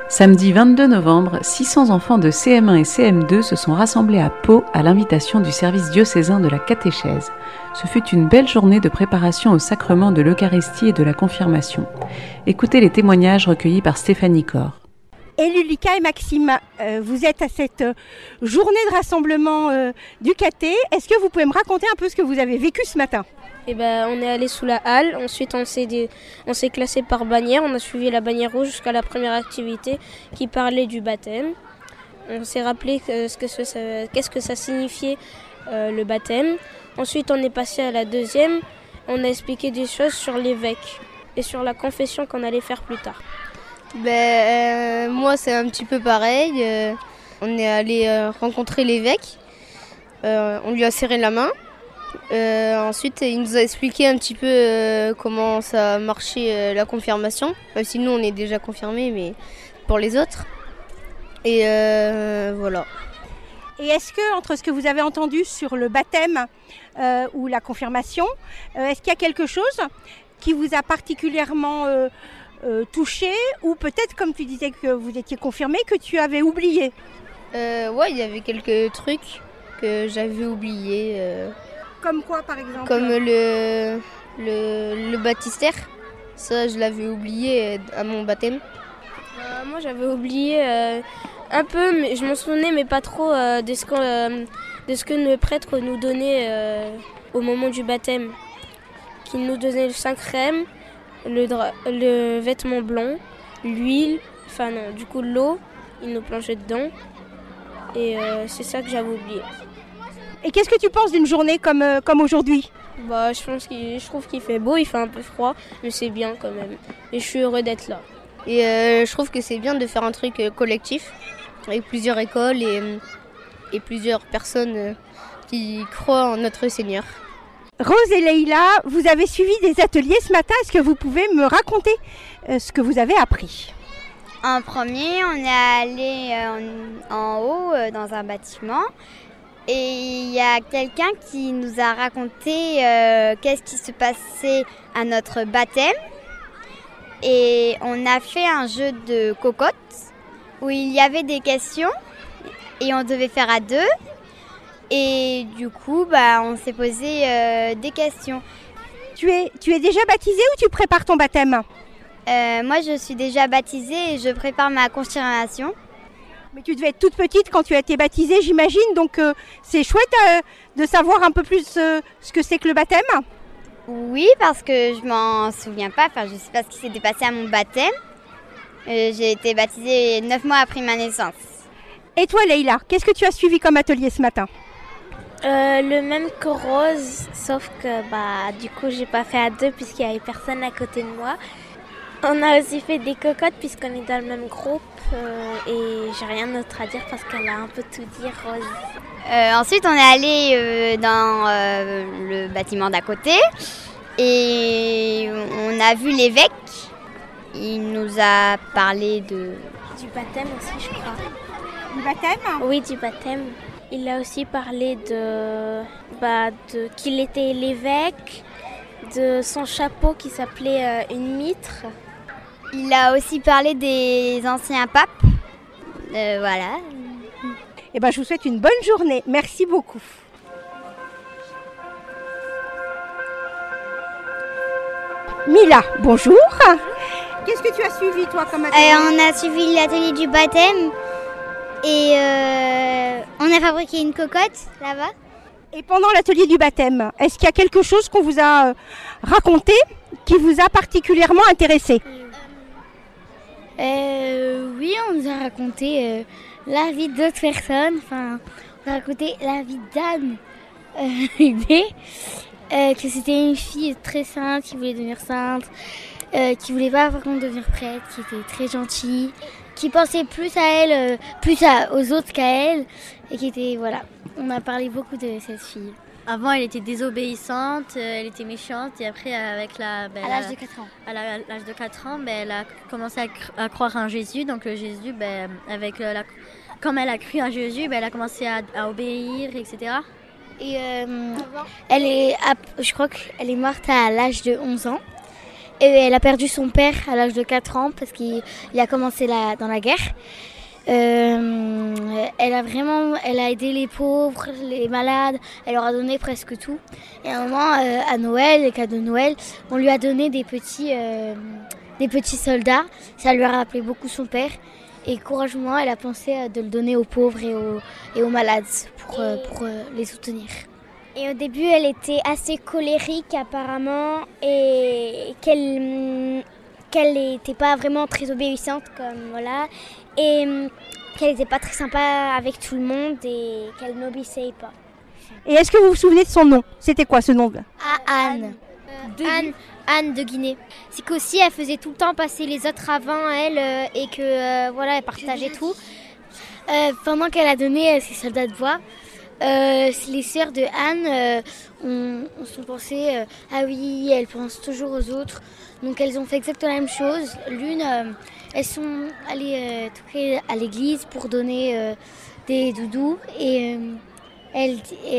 Samedi 22 novembre, 600 enfants de CM1 et CM2 se sont rassemblés à Pau à l'invitation du service diocésain de la catéchèse. Ce fut une belle journée de préparation au sacrement de l'Eucharistie et de la confirmation. Écoutez les témoignages recueillis par Stéphanie Corr. Élu Lucas et Maxime, vous êtes à cette journée de rassemblement du caté. Est-ce que vous pouvez me raconter un peu ce que vous avez vécu ce matin ? On est allé sous la halle, ensuite on s'est classé par bannière, on a suivi la bannière rouge jusqu'à la première activité qui parlait du baptême. On s'est rappelé qu'est-ce que ça signifiait le baptême. Ensuite on est passé à la deuxième, on a expliqué des choses sur l'évêque et sur la confession qu'on allait faire plus tard. Moi c'est un petit peu pareil, on est allé rencontrer l'évêque, on lui a serré la main. Ensuite, il nous a expliqué un petit peu comment ça marchait la confirmation. Même si nous, on est déjà confirmés, mais pour les autres. Et voilà. Et est-ce que, entre ce que vous avez entendu sur le baptême ou la confirmation, est-ce qu'il y a quelque chose qui vous a particulièrement touché, ou peut-être, comme tu disais que vous étiez confirmé, que tu avais oublié ? Ouais, il y avait quelques trucs que j'avais oubliés. Comme quoi, par exemple ? Comme le baptistère. Ça, je l'avais oublié à mon baptême. Moi, j'avais oublié un peu, mais je m'en souvenais, mais pas trop de ce que le prêtre nous donnait au moment du baptême. Qu'il nous donnait le Saint-Crème, le vêtement blanc, l'huile, l'eau, il nous plongeait dedans. Et c'est ça que j'avais oublié. Et qu'est-ce que tu penses d'une journée comme aujourd'hui ? Je trouve qu'il fait beau, il fait un peu froid, mais c'est bien quand même. Et je suis heureux d'être là. Et je trouve que c'est bien de faire un truc collectif, avec plusieurs écoles et plusieurs personnes qui croient en notre Seigneur. Rose et Leïla, vous avez suivi des ateliers ce matin. Est-ce que vous pouvez me raconter ce que vous avez appris ? En premier, on est allé en haut dans un bâtiment. Et il y a quelqu'un qui nous a raconté qu'est-ce qui se passait à notre baptême. Et on a fait un jeu de cocotte où il y avait des questions et on devait faire à deux. Et du coup, on s'est posé des questions. Tu es déjà baptisée ou tu prépares ton baptême ? Moi, je suis déjà baptisée et je prépare ma confirmation. Mais tu devais être toute petite quand tu as été baptisée, j'imagine, donc c'est chouette de savoir un peu plus ce que c'est que le baptême. Oui, parce que je m'en souviens pas, je sais pas ce qui s'était passé à mon baptême. J'ai été baptisée 9 mois après ma naissance. Et toi, Leïla, qu'est-ce que tu as suivi comme atelier ce matin ? Le même que Rose, sauf que du coup j'ai pas fait à deux puisqu'il y avait personne à côté de moi. On a aussi fait des cocottes puisqu'on est dans le même groupe et j'ai rien d'autre à dire parce qu'elle a un peu tout dit, Rose. Ensuite, on est allé dans le bâtiment d'à côté et on a vu l'évêque. Il nous a parlé du baptême aussi, je crois. Du baptême ? Oui, du baptême. Il a aussi parlé de qu'il était l'évêque, de son chapeau qui s'appelait une mitre. Il a aussi parlé des anciens papes. Voilà. Eh je vous souhaite une bonne journée. Merci beaucoup. Mila, bonjour. Qu'est-ce que tu as suivi, toi, comme atelier ? On a suivi l'atelier du baptême et on a fabriqué une cocotte là-bas. Et pendant l'atelier du baptême, est-ce qu'il y a quelque chose qu'on vous a raconté qui vous a particulièrement intéressé ? Oui, on nous a raconté la vie d'autres personnes. On a raconté la vie d'Anne, que c'était une fille très sainte, qui voulait devenir sainte, qui voulait pas par contre devenir prêtre, qui était très gentille, qui pensait plus à elle, aux autres qu'à elle, et qui était, voilà. On a parlé beaucoup de cette fille. Avant, elle était désobéissante, elle était méchante, et après, à l'âge de 4 ans. À l'âge de 4 ans, elle a commencé à croire en Jésus. Donc Jésus, comme elle a cru en Jésus, elle a commencé à obéir, etc. Et je crois qu'elle est morte à l'âge de 11 ans. Et elle a perdu son père à l'âge de 4 ans parce qu'il a commencé dans la guerre. Elle a aidé les pauvres, les malades, elle leur a donné presque tout. Et à un moment, à Noël, les cadeaux de Noël, on lui a donné des petits soldats. Ça lui a rappelé beaucoup son père. Et courageusement, elle a pensé de le donner aux pauvres et aux malades pour les soutenir. Et au début, elle était assez colérique apparemment et qu'elle n'était pas vraiment très obéissante et qu'elle n'était pas très sympa avec tout le monde et qu'elle n'obéissait pas. Et est-ce que vous vous souvenez de son nom? C'était quoi ce nom? Anne. Anne de Guinée. C'est qu'aussi elle faisait tout le temps passer les autres avant elle et que elle partageait tout. Pendant qu'elle a donné ses soldats de bois, les sœurs de Anne ont pensé ah oui, elle pense toujours aux autres. Donc elles ont fait exactement la même chose. L'une, elles sont allées toquer à l'église pour donner des doudous et la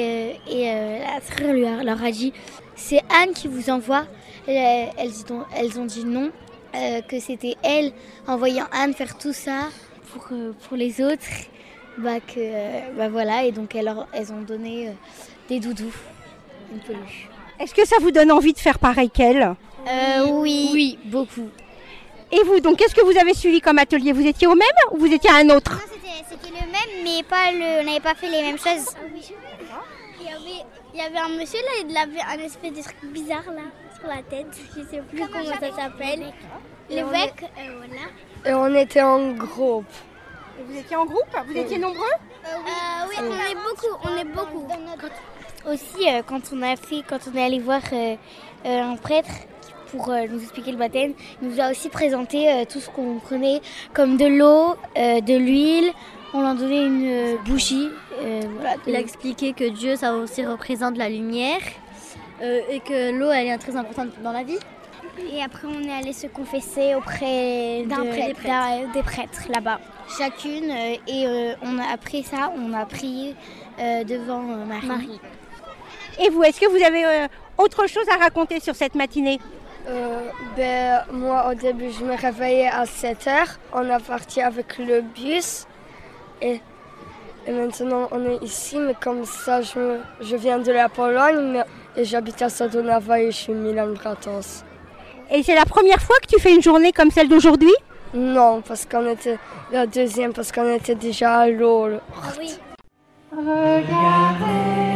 sœur leur a dit c'est Anne qui vous envoie. Elles ont dit non, que c'était elle, en voyant Anne faire tout ça pour les autres, et donc elles ont donné des doudous, une peluche. Est-ce que ça vous donne envie de faire pareil qu'elle? Oui, beaucoup. Et vous, donc qu'est-ce que vous avez suivi comme atelier? Vous étiez au même ou vous étiez à un autre? Non, c'était le même, mais on n'avait pas fait les mêmes choses. Il y avait un monsieur là, il avait un espèce de truc bizarre là sur la tête, je sais plus comment ça s'appelle. Le bec, voilà. Et on était en groupe. Et vous étiez en groupe? Vous étiez nombreux? Oui, on est beaucoup. Aussi, quand on est allé voir un prêtre pour nous expliquer le baptême, il nous a aussi présenté tout ce qu'on prenait, comme de l'eau, de l'huile. On leur donnait une bougie. Il a expliqué que Dieu, ça aussi représente la lumière et que l'eau, elle est très importante dans la vie. Et après, on est allé se confesser auprès des prêtres là-bas. Chacune, après ça, on a prié devant Marie. Et vous, est-ce que vous avez autre chose à raconter sur cette matinée? Moi, au début, je me réveillais à 7h. On est parti avec le bus. Et maintenant, on est ici, mais comme ça, je viens de la Pologne et j'habite à Sadonava et je suis Milan Bratos. Et c'est la première fois que tu fais une journée comme celle d'aujourd'hui? Non, parce qu'on était la deuxième, parce qu'on était déjà à l'eau. Ah oui. Regardez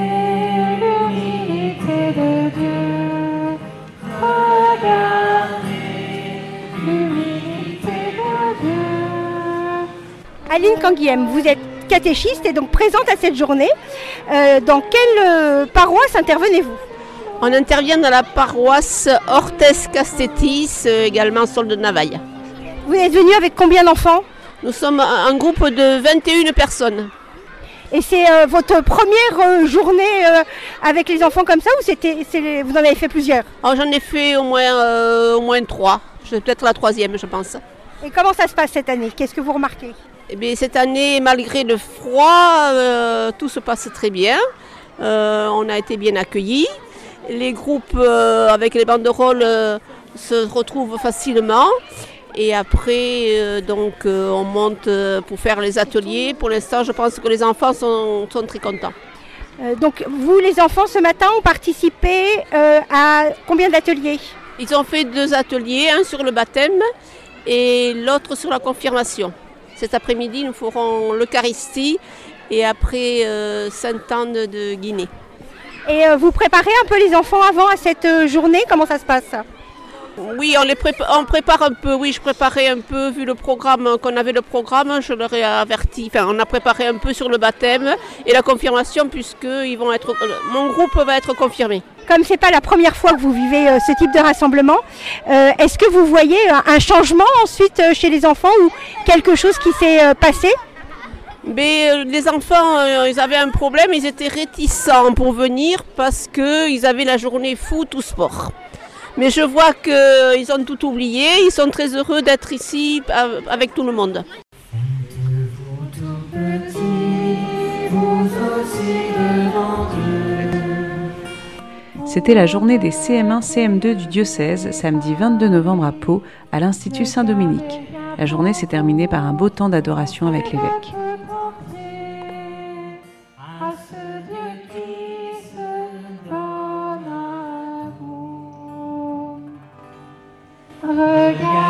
l'humilité de Dieu. Regardez l'humilité de Dieu. Aline Canguiem, vous êtes catéchiste et donc présente à cette journée. Dans quelle paroisse intervenez-vous? On intervient dans la paroisse Orthez-Castetis, également Sol de Navaille. Vous êtes venu avec combien d'enfants? Nous sommes un groupe de 21 personnes. Et c'est votre première journée avec les enfants comme ça ou vous en avez fait plusieurs? Alors, j'en ai fait au moins 3. C'est peut-être la 3e, je pense. Et comment ça se passe cette année? Qu'est-ce que vous remarquez? Eh bien, cette année, malgré le froid, tout se passe très bien. On a été bien accueillis. Les groupes avec les banderoles se retrouvent facilement. Et après, on monte pour faire les ateliers. Pour l'instant, je pense que les enfants sont très contents. Donc, vous, les enfants, ce matin, ont participé à combien d'ateliers? Ils ont fait 2 ateliers, un sur le baptême et l'autre sur la confirmation. Cet après-midi, nous ferons l'Eucharistie et après Sainte-Anne de Guinée. Et vous préparez un peu les enfants avant à cette journée? Comment ça se passe? Oui, on prépare un peu. Oui, je préparais un peu, vu le programme, je leur ai averti. Enfin, on a préparé un peu sur le baptême et la confirmation, puisque mon groupe va être confirmé. Comme ce n'est pas la première fois que vous vivez ce type de rassemblement, est-ce que vous voyez un changement ensuite chez les enfants ou quelque chose qui s'est passé? Mais les enfants, ils avaient un problème, ils étaient réticents pour venir parce qu'ils avaient la journée foot ou sport. Mais je vois qu'ils ont tout oublié, ils sont très heureux d'être ici avec tout le monde. Vous tout petits, vous aussi devant Dieu. C'était la journée des CM1, CM2 du diocèse, samedi 22 novembre à Pau, à l'Institut Saint-Dominique. La journée s'est terminée par un beau temps d'adoration avec l'évêque. À ce Dieu qui se donne à vous. Regardez.